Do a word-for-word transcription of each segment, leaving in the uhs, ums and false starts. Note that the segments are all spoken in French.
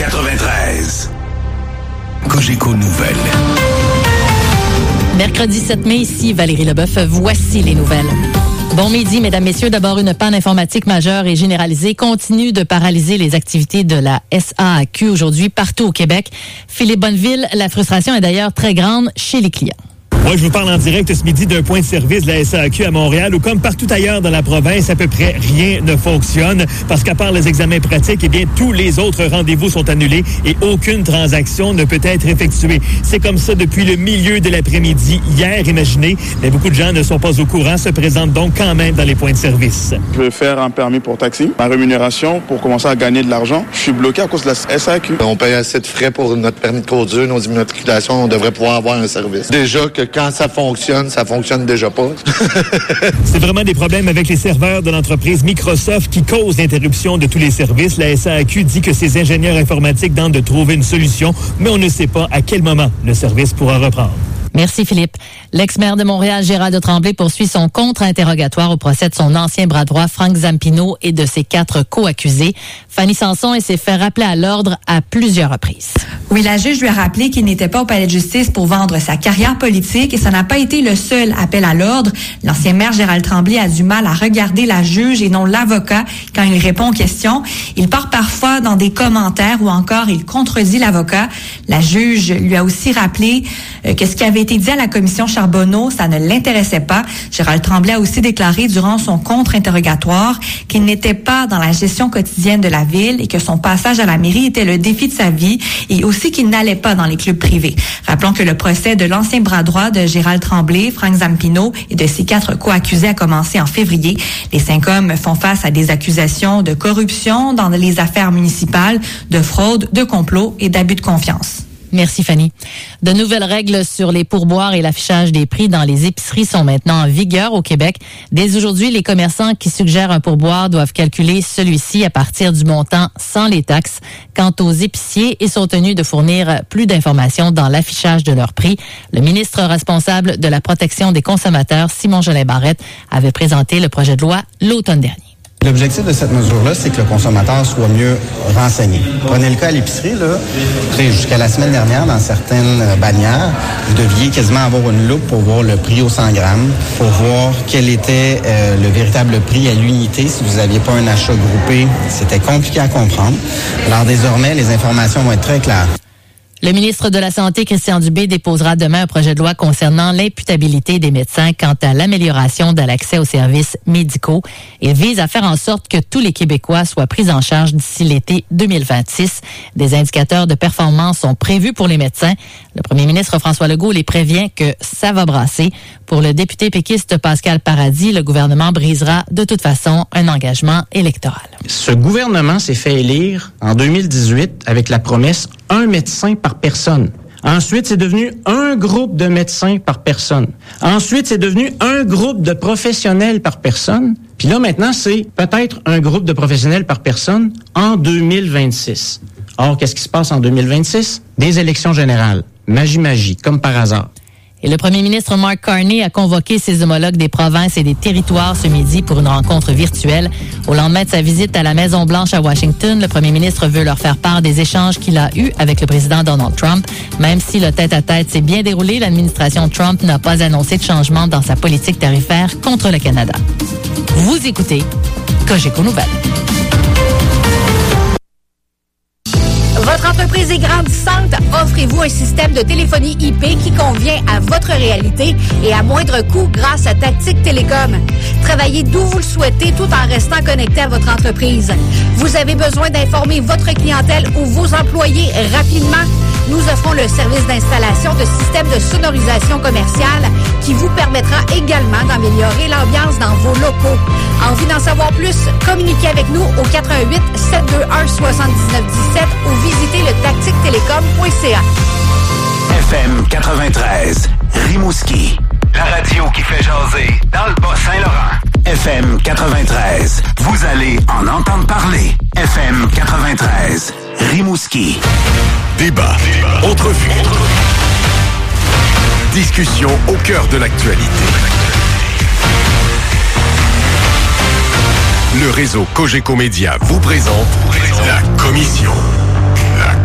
quatre-vingt-treize. Cogeco Nouvelles. Mercredi sept mai, ici Valérie Leboeuf, voici les nouvelles. Bon midi, mesdames, messieurs. D'abord, une panne informatique majeure et généralisée continue de paralyser les activités de la S A A Q aujourd'hui partout au Québec. Philippe Bonneville, la frustration est d'ailleurs très grande chez les clients. Moi, je vous parle en direct ce midi d'un point de service de la S A A Q à Montréal où, comme partout ailleurs dans la province, à peu près rien ne fonctionne parce qu'à part les examens pratiques, eh bien, tous les autres rendez-vous sont annulés et aucune transaction ne peut être effectuée. C'est comme ça depuis le milieu de l'après-midi hier, imaginez. Mais beaucoup de gens ne sont pas au courant, se présentent donc quand même dans les points de service. Je vais faire un permis pour taxi. Ma rémunération pour commencer à gagner de l'argent, je suis bloqué à cause de la S A A Q. On paye assez de frais pour notre permis de conduire, nos immatriculations, on devrait pouvoir avoir un service. Déjà que quand ça fonctionne, ça fonctionne déjà pas. C'est vraiment des problèmes avec les serveurs de l'entreprise Microsoft qui causent l'interruption de tous les services. La S A A Q dit que ses ingénieurs informatiques tentent de trouver une solution, mais on ne sait pas à quel moment le service pourra reprendre. Merci Philippe. L'ex-maire de Montréal, Gérald Tremblay, poursuit son contre-interrogatoire au procès de son ancien bras droit, Frank Zampino, et de ses quatre co-accusés. Fanny Sanson s'est fait rappeler à l'ordre à plusieurs reprises. Oui, la juge lui a rappelé qu'il n'était pas au palais de justice pour vendre sa carrière politique et ça n'a pas été le seul appel à l'ordre. L'ancien maire Gérald Tremblay a du mal à regarder la juge et non l'avocat quand il répond aux questions. Il part parfois dans des commentaires ou encore il contredit l'avocat. La juge lui a aussi rappelé euh, que ce qui avait été dit à la commission Charbonneau, ça ne l'intéressait pas. Gérald Tremblay a aussi déclaré durant son contre-interrogatoire qu'il n'était pas dans la gestion quotidienne de la ville et que son passage à la mairie était le défi de sa vie et aussi qu'il n'allait pas dans les clubs privés. Rappelons que le procès de l'ancien bras droit de Gérald Tremblay, Frank Zampino et de ses quatre co-accusés a commencé en février. Les cinq hommes font face à des accusations de corruption dans les affaires municipales, de fraude, de complot et d'abus de confiance. Merci Fanny. De nouvelles règles sur les pourboires et l'affichage des prix dans les épiceries sont maintenant en vigueur au Québec. Dès aujourd'hui, les commerçants qui suggèrent un pourboire doivent calculer celui-ci à partir du montant sans les taxes. Quant aux épiciers, ils sont tenus de fournir plus d'informations dans l'affichage de leurs prix. Le ministre responsable de la protection des consommateurs, Simon Jolin Barrette, avait présenté le projet de loi l'automne dernier. L'objectif de cette mesure-là, c'est que le consommateur soit mieux renseigné. Prenez le cas à l'épicerie, là. Jusqu'à la semaine dernière, dans certaines bannières, vous deviez quasiment avoir une loupe pour voir le prix au cent grammes, pour voir quel était euh, le véritable prix à l'unité si vous n'aviez pas un achat groupé. C'était compliqué à comprendre. Alors désormais, les informations vont être très claires. Le ministre de la Santé, Christian Dubé, déposera demain un projet de loi concernant l'imputabilité des médecins quant à l'amélioration de l'accès aux services médicaux. Il vise à faire en sorte que tous les Québécois soient pris en charge d'ici l'été deux mille vingt-six. Des indicateurs de performance sont prévus pour les médecins. Le premier ministre François Legault les prévient que ça va brasser. Pour le député péquiste Pascal Paradis, le gouvernement brisera de toute façon un engagement électoral. Ce gouvernement s'est fait élire en deux mille dix-huit avec la promesse un médecin par personne. Ensuite, c'est devenu un groupe de médecins par personne. Ensuite, c'est devenu un groupe de professionnels par personne. Puis là, maintenant, c'est peut-être un groupe de professionnels par personne en deux mille vingt-six. Or, qu'est-ce qui se passe en deux mille vingt-six? Des élections générales. Magie, magie, comme par hasard. Et le premier ministre Mark Carney a convoqué ses homologues des provinces et des territoires ce midi pour une rencontre virtuelle. Au lendemain de sa visite à la Maison-Blanche à Washington, le premier ministre veut leur faire part des échanges qu'il a eus avec le président Donald Trump. Même si le tête-à-tête s'est bien déroulé, l'administration Trump n'a pas annoncé de changement dans sa politique tarifaire contre le Canada. Vous écoutez Cogeco Nouvelles. Votre entreprise est grandissante? Offrez-vous un système de téléphonie I P qui convient à votre réalité et à moindre coût grâce à Tactique Télécom. Travaillez d'où vous le souhaitez tout en restant connecté à votre entreprise. Vous avez besoin d'informer votre clientèle ou vos employés rapidement? Nous offrons le service d'installation de systèmes de sonorisation commerciale qui vous permettra également d'améliorer l'ambiance dans vos locaux. Envie d'en savoir plus? Communiquez avec nous au quatre un huit, sept deux un, neuf neuf un sept ou visitez le tactique télécom point c a. F M quatre-vingt-treize, Rimouski. La radio qui fait jaser dans le Bas-Saint-Laurent. F M quatre-vingt-treize, vous allez en entendre parler. F M quatre-vingt-treize, Rimouski. Débat, Débat. Entrevue, Entrevue. Discussion au cœur de l'actualité. Le réseau Cogeco Média vous présente la commission. La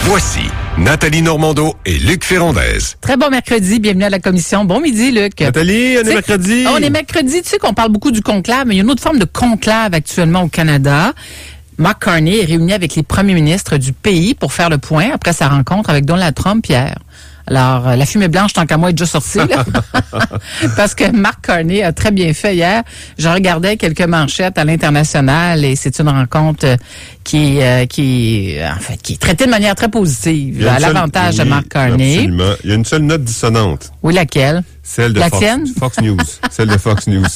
Voici Nathalie Normando et Luc Ferrandez. Très bon mercredi, bienvenue à la commission. Bon midi, Luc. Nathalie, on est mercredi. On est mercredi, tu sais qu'on parle beaucoup du conclave, mais il y a une autre forme de conclave actuellement au Canada. Mark Carney est réuni avec les premiers ministres du pays pour faire le point après sa rencontre avec Donald Trump hier. Alors, euh, la fumée blanche, tant qu'à moi, est déjà sortie, là. Parce que Mark Carney a très bien fait hier. Je regardais quelques manchettes à l'international et c'est une rencontre qui, euh, qui, en fait, qui est traitée de manière très positive à l'avantage seule, de Mark Carney. Absolument. Il y a une seule note dissonante. Oui, laquelle? Celle de la Fox, tienne? Fox News. Celle de Fox News.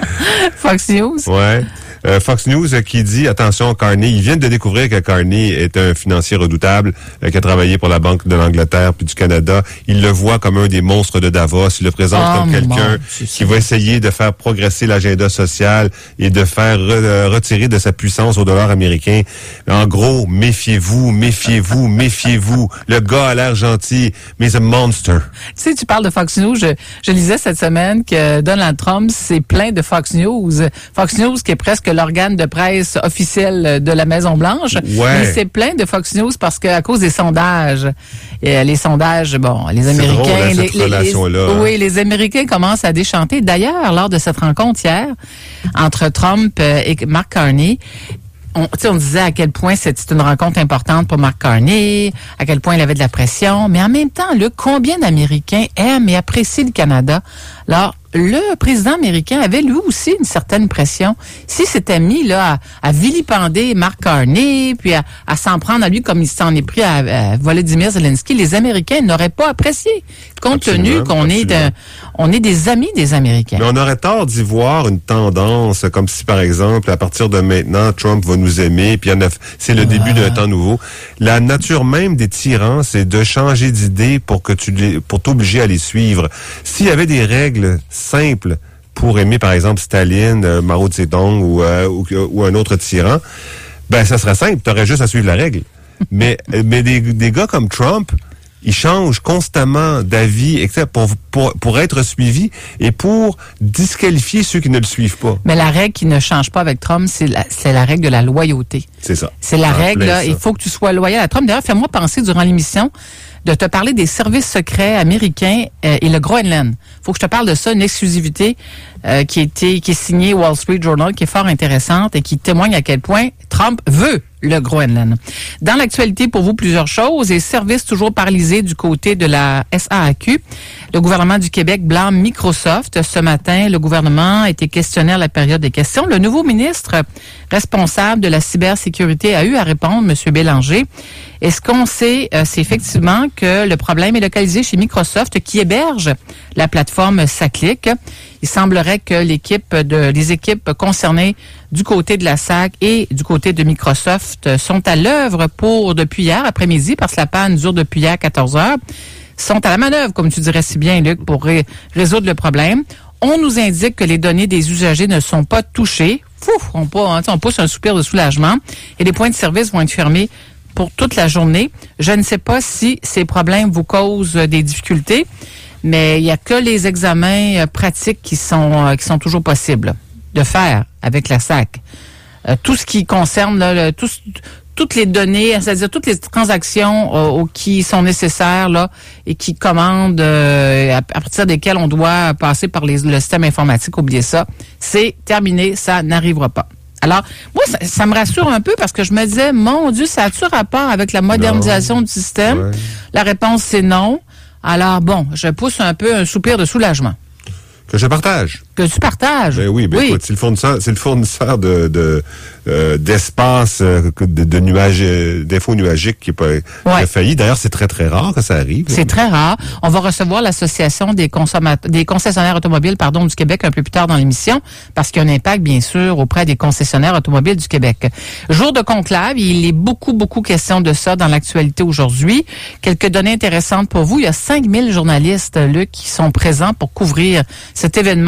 Fox News? Ouais. Euh, Fox News euh, qui dit, attention, Carney, ils viennent de découvrir que Carney est un financier redoutable, euh, qui a travaillé pour la Banque de l'Angleterre puis du Canada. Il le voit comme un des monstres de Davos. Il le présente oh, comme quelqu'un qui va essayer de faire progresser l'agenda social et de faire re- euh, retirer de sa puissance au dollar américain. En gros, méfiez-vous, méfiez-vous, méfiez-vous. Le gars a l'air gentil, mais c'est un monster. Tu sais, tu parles de Fox News. Je, je lisais cette semaine que Donald Trump s'est plaint de Fox News. Fox News qui est presque l'organe de presse officiel de la Maison-Blanche. Ouais. Il s'est plaint de Fox News parce qu'à cause des sondages, et les sondages, bon, les Américains... C'est drôle, hein, les, cette les, relation-là, les, hein. Oui, les Américains commencent à déchanter. D'ailleurs, lors de cette rencontre hier, entre Trump et Mark Carney, On, on disait à quel point c'était une rencontre importante pour Mark Carney, à quel point il avait de la pression, mais en même temps, là, combien d'Américains aiment et apprécient le Canada? Alors, le président américain avait lui aussi une certaine pression. S'il s'était mis là à, à vilipender Mark Carney, puis à, à s'en prendre à lui comme il s'en est pris à, à Volodymyr Zelensky, les Américains n'auraient pas apprécié, compte Absolument, tenu qu'on absolument. est de, on est des amis des Américains. Mais on aurait tort d'y voir une tendance, comme si, par exemple, à partir de maintenant, Trump va nous aimer, puis il y en a, c'est le début d'un temps nouveau. La nature même des tyrans, c'est de changer d'idée pour que tu les, pour t'obliger à les suivre. S'il y avait des règles simples pour aimer, par exemple, Staline, euh, Mao Tse-tung ou, euh, ou, ou un autre tyran, ben, ça serait simple. T'aurais juste à suivre la règle. Mais, mais des, des gars comme Trump, ils changent constamment d'avis, et cetera, pour, pour, pour être suivis et pour disqualifier ceux qui ne le suivent pas. Mais la règle qui ne change pas avec Trump, c'est la, c'est la règle de la loyauté. C'est ça. C'est la En règle, plein là, ça. il faut que tu sois loyal à Trump. D'ailleurs, fais-moi penser durant l'émission de te parler des services secrets américains euh, et le Groenland. Faut que je te parle de ça, une exclusivité euh, qui a été, qui est signée Wall Street Journal, qui est fort intéressante et qui témoigne à quel point Trump veut le Groenland. Dans l'actualité, pour vous, plusieurs choses. Et services toujours paralysés du côté de la S A A Q. Le gouvernement du Québec blâme Microsoft. Ce matin, le gouvernement a été questionné à la période des questions. Le nouveau ministre responsable de la cybersécurité a eu à répondre, M. Bélanger. Et ce qu'on sait, euh, c'est effectivement que le problème est localisé chez Microsoft, qui héberge la plateforme SACLIC. Il semblerait que l'équipe de, les équipes concernées du côté de la S A C et du côté de Microsoft sont à l'œuvre pour, depuis hier après-midi, parce que la panne dure depuis hier quatorze heures, sont à la manœuvre, comme tu dirais si bien, Luc, pour ré- résoudre le problème. On nous indique que les données des usagers ne sont pas touchées. Fouf, on, pas, hein, on pousse un soupir de soulagement. Et les points de service vont être fermés pour toute la journée. Je ne sais pas si ces problèmes vous causent des difficultés, mais il n'y a que les examens euh, pratiques qui sont, euh, qui sont toujours possibles de faire avec la S A C. Euh, tout ce qui concerne là, le, tout, toutes les données, c'est-à-dire toutes les transactions euh, qui sont nécessaires là et qui commandent euh, à, à partir desquelles on doit passer par les, le système informatique, oubliez ça. C'est terminé, ça n'arrivera pas. Alors, moi, ça, ça me rassure un peu parce que je me disais, mon Dieu, ça a-tu rapport avec la modernisation Non. du système? Ouais. La réponse, c'est non. Alors, bon, je pousse un peu un soupir de soulagement. Que je partage. Que tu partages. Ben oui, ben oui. écoute, c'est le fournisseur, c'est le fournisseur de, de euh, d'espace, euh, de, de nuages, euh, d'infos nuagiques qui, pas, qui a failli. D'ailleurs, c'est très très rare que ça arrive. C'est très rare. On va recevoir l'association des consommateurs, des concessionnaires automobiles, pardon, du Québec un peu plus tard dans l'émission, parce qu'il y a un impact, bien sûr, auprès des concessionnaires automobiles du Québec. Jour de conclave, il est beaucoup, beaucoup question de ça dans l'actualité aujourd'hui. Quelques données intéressantes pour vous. Il y a cinq mille journalistes, Luc, qui sont présents pour couvrir cet événement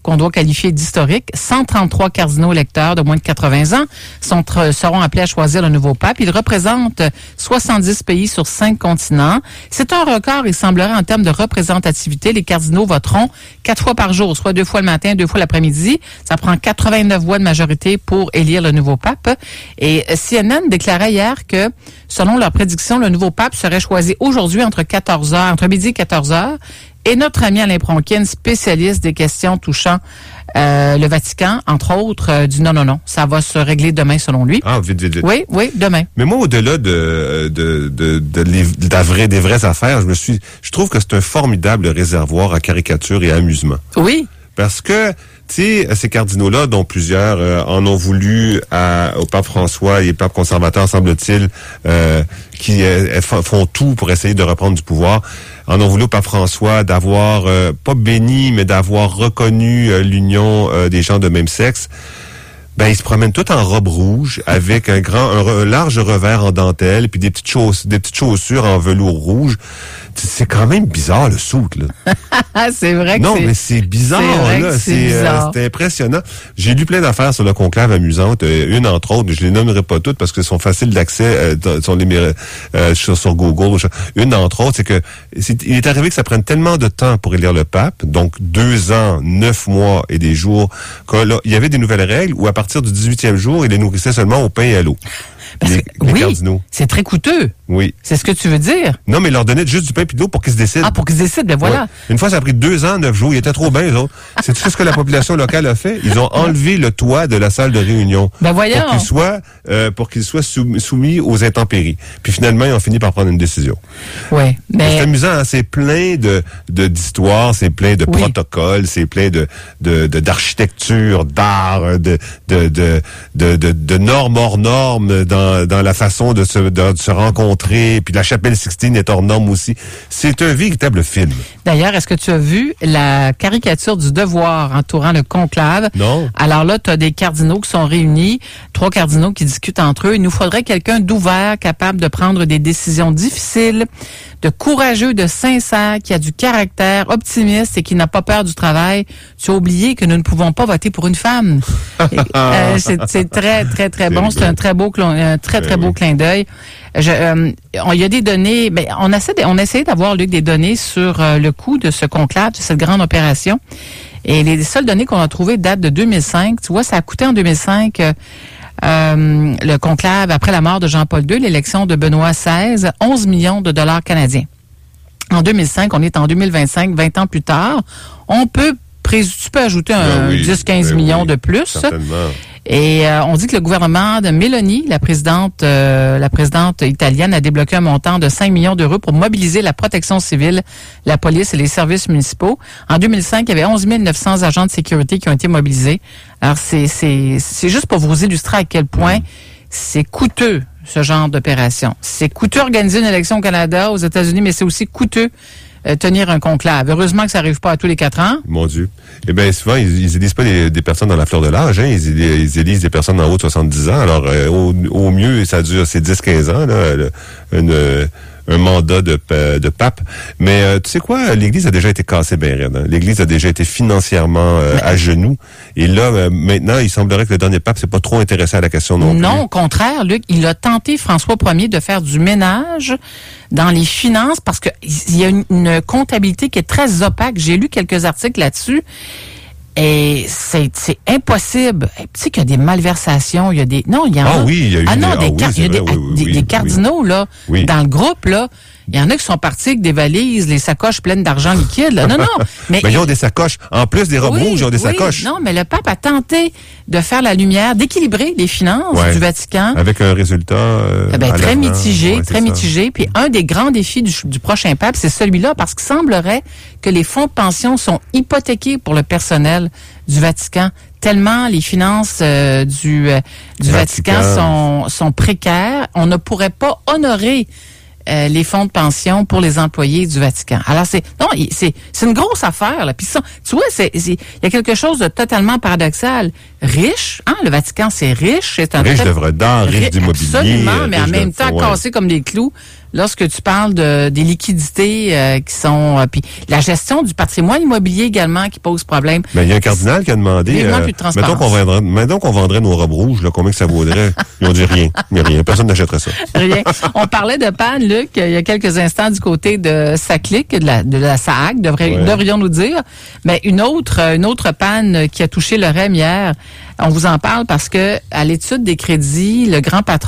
qu'on doit qualifier d'historique. cent trente-trois cardinaux électeurs de moins de quatre-vingts ans sont, seront appelés à choisir le nouveau pape. Il représente soixante-dix pays sur cinq continents. C'est un record, il semblerait, en termes de représentativité. Les cardinaux voteront quatre fois par jour, soit deux fois le matin, deux fois l'après-midi. Ça prend quatre-vingt-neuf voix de majorité pour élire le nouveau pape. Et C N N déclarait hier que, selon leur prédiction, le nouveau pape serait choisi aujourd'hui entre quatorze heures, entre midi et quatorze heures. Et notre ami Alain Pronkin, spécialiste des questions touchant euh, le Vatican, entre autres, euh, dit non, non, non, ça va se régler demain selon lui. Ah, vite, vite, vite. Oui, oui, demain. Mais moi, au-delà de de de, de, de la vraie, des vraies affaires, je me suis, je trouve que c'est un formidable réservoir à caricature et à amusement. Oui. Parce que, tu sais, ces cardinaux-là, dont plusieurs euh, en ont voulu à, au pape François et les papes conservateurs, semble-t-il, euh, qui euh, font tout pour essayer de reprendre du pouvoir, en ont voulu au pape François d'avoir, euh, pas béni, mais d'avoir reconnu euh, l'union euh, des gens de même sexe. Ben, ils se promènent tous en robe rouge, avec un grand, un, un large revers en dentelle, puis des petites chaussures, des petites chaussures en velours rouge. C'est quand même bizarre, le souk, là. C'est vrai que non, c'est... mais c'est bizarre, c'est là. C'est, c'est, euh, c'est impressionnant. J'ai lu plein d'affaires sur le conclave amusantes. Euh, une, entre autres, je les nommerai pas toutes parce qu'elles sont faciles d'accès, euh, sont les, euh, sur, sur Google. Une, entre autres, c'est que c'est, il est arrivé que ça prenne tellement de temps pour élire le pape, donc deux ans, neuf mois et des jours, qu'il y avait des nouvelles règles où à partir du dix-huitième jour, il les nourrissait seulement au pain et à l'eau. Parce les, que, les oui, cardinaux. C'est très coûteux. Oui. C'est ce que tu veux dire? Non, mais ils leur donnaient juste du pain et de l'eau pour qu'ils se décident. Ah, pour qu'ils se décident, ben voilà. Ouais. Une fois, ça a pris deux ans, neuf jours. Ils étaient trop bien, eux autres. C'est tout ce que la population locale a fait. Ils ont enlevé le toit de la salle de réunion. Ben voyons. Pour qu'ils soient, euh, pour qu'ils soient sou- soumis aux intempéries. Puis finalement, ils ont fini par prendre une décision. Oui. Mais... C'est amusant, hein? C'est plein de, de, d'histoires, c'est plein de oui. protocoles, c'est plein de, de, de, d'architecture, d'art, de, de, de, de, de, de normes hors normes dans, dans la façon de se, de, de se rencontrer, puis la chapelle Sixtine est hors norme aussi. C'est un véritable film. D'ailleurs, est-ce que tu as vu la caricature du Devoir entourant le conclave? Non. Alors là, tu as des cardinaux qui sont réunis, trois cardinaux qui discutent entre eux. Il nous faudrait quelqu'un d'ouvert, capable de prendre des décisions difficiles, de courageux, de sincère, qui a du caractère, optimiste et qui n'a pas peur du travail. Tu as oublié que nous ne pouvons pas voter pour une femme. et, euh, c'est, c'est très, très, très bon. C'est un très beau, un très, très beau clin d'œil. Je, euh, on, il y a des données, ben, on essaie, de, on essaie d'avoir, Luc, des données sur euh, le coût de ce conclave, de cette grande opération. Et les seules données qu'on a trouvées datent de deux mille cinq. Tu vois, ça a coûté en deux mille cinq, euh, euh, le conclave, après la mort de Jean-Paul deux, l'élection de Benoît seize, onze millions de dollars canadiens. En deux mille cinq, on est en deux mille vingt-cinq, vingt ans plus tard. On peut, tu peux ajouter un oui, dix à quinze ben millions oui, de plus. Certainement. Et euh, on dit que le gouvernement de Meloni, la présidente, euh, la présidente italienne, a débloqué un montant de cinq millions d'euros pour mobiliser la protection civile, la police et les services municipaux. En deux mille cinq, il y avait onze mille neuf cents agents de sécurité qui ont été mobilisés. Alors c'est c'est c'est juste pour vous illustrer à quel point mmh. c'est coûteux ce genre d'opération. C'est coûteux organiser une élection au Canada, aux États-Unis, mais c'est aussi coûteux Euh, tenir un conclave. Heureusement que ça arrive pas à tous les quatre ans. Mon Dieu. Eh bien, souvent, ils, ils élisent pas des, des personnes dans la fleur de l'âge, hein. Ils, ils élisent des personnes en haut de soixante-dix ans. Alors, euh, au, au mieux, ça dure, c'est dix à quinze ans, là, le, une, un mandat de, de pape. Mais euh, tu sais quoi? L'Église a déjà été cassée bien raide. Hein. L'Église a déjà été financièrement euh, à genoux. Et là, euh, maintenant, il semblerait que le dernier pape s'est pas trop intéressé à la question non, non plus. Non, au contraire, Luc, il a tenté, François Ier, de faire du ménage dans les finances parce que il y a une, une comptabilité qui est très opaque. J'ai lu quelques articles là-dessus. Et c'est, c'est impossible. Tu sais qu'il y a des malversations, il y a des... Non, il y en a... Ah oui, il y a eu ah non, des, des, car... ah oui, il y a des, vrai, oui, des, oui, des oui, cardinaux, oui. là, oui. dans le groupe, là. Il y en a qui sont partis avec des valises, les sacoches pleines d'argent liquide. Là. Non, non. Mais, mais ils ont des sacoches. En plus des robes oui, rouges, ils ont des oui, sacoches. Non, mais le pape a tenté de faire la lumière, d'équilibrer les finances ouais. du Vatican. Avec un résultat euh, eh ben, très mitigé, ouais, très mitigé. Puis un des grands défis du, du prochain pape, c'est celui-là, parce qu'il semblerait que les fonds de pension sont hypothéqués pour le personnel du Vatican. Tellement les finances euh, du, euh, du Vatican, Vatican sont, sont précaires, on ne pourrait pas honorer Euh, les fonds de pension pour les employés du Vatican. Alors c'est non, c'est c'est une grosse affaire là. Puis ça, tu vois, c'est il y a quelque chose de totalement paradoxal. riche. Hein? Le Vatican, c'est riche. C'est un riche très... d'œuvres d'art, riche d'immobilier. Absolument, mais en même de... temps, ouais. cassé comme des clous. Lorsque tu parles de des liquidités euh, qui sont... Euh, puis la gestion du patrimoine immobilier également qui pose problème. Mais il y a un cardinal qui a demandé... Euh, plus de transparence. mettons qu'on vendrait, mettons qu'on vendrait nos robes rouges, là, combien que ça vaudrait? Ils ont dit rien. Mais rien. Personne n'achèterait ça. Rien. On parlait de panne, Luc, il y a quelques instants du côté de Saclic, de la, de la S A A C, devrait, ouais. devrions nous dire. Mais une autre, une autre panne qui a touché le R E M hier, on vous en parle parce que à l'étude des crédits, le grand patron